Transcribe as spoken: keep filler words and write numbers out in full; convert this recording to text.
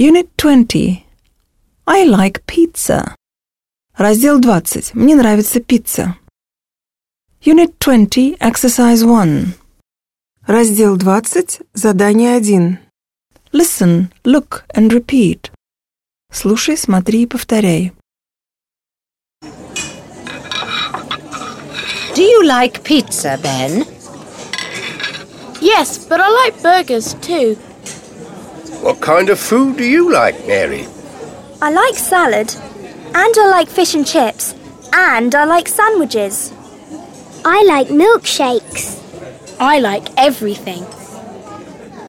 Unit twenty. I like pizza. Раздел двадцать. Мне нравится пицца. Unit twenty, Exercise one. Раздел двадцать, задание один. Listen, look and repeat. Слушай, смотри и повторяй. Do you like pizza, Ben? Yes, but I like burgers too. What kind of food do you like, Mary? I like salad, and I like fish and chips, and I like sandwiches. I like milkshakes. I like everything.